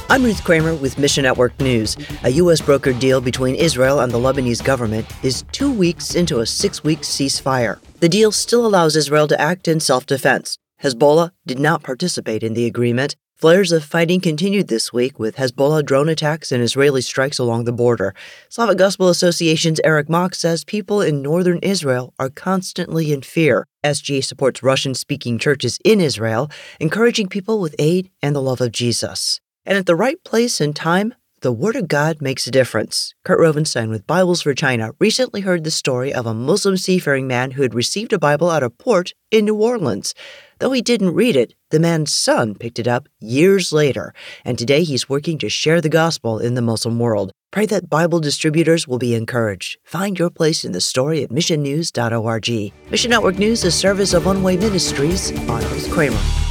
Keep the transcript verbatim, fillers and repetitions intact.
I'm Ruth Kramer with Mission Network News. A U S brokered deal between Israel and the Lebanese government is two weeks into a six-week ceasefire. The deal still allows Israel to act in self-defense. Hezbollah did not participate in the agreement. Flares of fighting continued this week with Hezbollah drone attacks and Israeli strikes along the border. Slavic Gospel Association's Eric Mock says people in northern Israel are constantly in fear. S G A supports Russian-speaking churches in Israel, encouraging people with aid and the love of Jesus. And at the right place and time, the Word of God makes a difference. Kurt Rovenstein with Bibles for China recently heard the story of a Muslim seafaring man who had received a Bible at a port in New Orleans. Though he didn't read it, the man's son picked it up years later, and today he's working to share the gospel in the Muslim world. Pray that Bible distributors will be encouraged. Find your place in the story at mission news dot org. Mission Network News is a service of One Way Ministries. I'm Ruth Kramer.